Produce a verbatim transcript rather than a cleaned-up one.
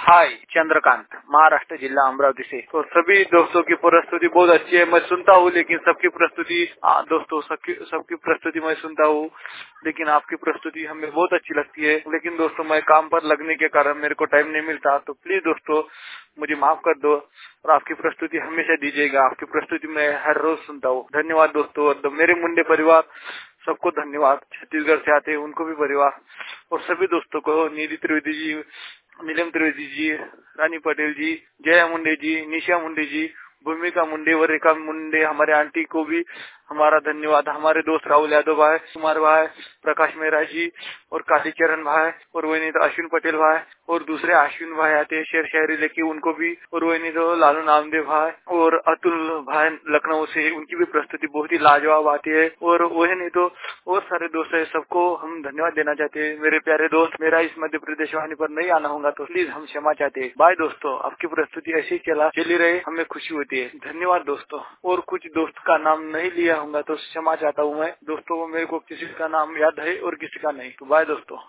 हाय, चंद्रकांत, महाराष्ट्र जिला अमरावती से। तो सभी दोस्तों की प्रस्तुति बहुत अच्छी है। मैं सुनता हूँ, लेकिन सबकी प्रस्तुति आ, दोस्तों सबकी सबकी प्रस्तुति मैं सुनता हूँ, लेकिन आपकी प्रस्तुति हमें बहुत अच्छी लगती है। लेकिन दोस्तों मैं काम पर लगने के कारण मेरे को टाइम नहीं मिलता, तो प्लीज दोस्तों मुझे माफ कर दो और आपकी प्रस्तुति हमेशा दीजिएगा। आपकी प्रस्तुति मैं हर रोज सुनता हूँ। धन्यवाद दोस्तों। और मेरे मुंडे परिवार सबको धन्यवाद। छत्तीसगढ़ से आते हैं उनको भी परिवार, और सभी दोस्तों को, निधि त्रिवेदी जी, नीलम त्रिवेदी जी, रानी पटेल जी, जया मुंडे जी, निशा मुंडे जी, भूमिका मुंडे और रेखा मुंडे, हमारे आंटी को भी हमारा धन्यवाद। हमारे दोस्त राहुल यादव भाई, कुमार भाई, प्रकाश मेहरा जी और कालीचरण भाई, और वही नहीं तो अश्विन पटेल भाई, और दूसरे अश्विन भाई आते हैं शेर शायरी लेके, उनको भी, और वही नहीं तो लालू नामदेव भाई और अतुल भाई लखनऊ से, उनकी भी प्रस्तुति बहुत ही लाजवाब आती है। और वही नहीं तो और सारे दोस्त है, सबको हम धन्यवाद देना चाहते हैं। मेरे प्यारे दोस्त, मेरा इस मध्य प्रदेश वाहिनी पर नहीं आना होगा तो प्लीज हम क्षमा चाहते हैं। बाय दोस्तों, आपकी प्रस्तुति ऐसी चला चली रहे, हमें खुशी होती है। धन्यवाद दोस्तों। और कुछ दोस्त का नाम नहीं लिया होगा तो क्षमा चाहता हूँ मैं दोस्तों, मेरे को किसी का नाम याद है और किसी का नहीं। तो बाय दोस्तों।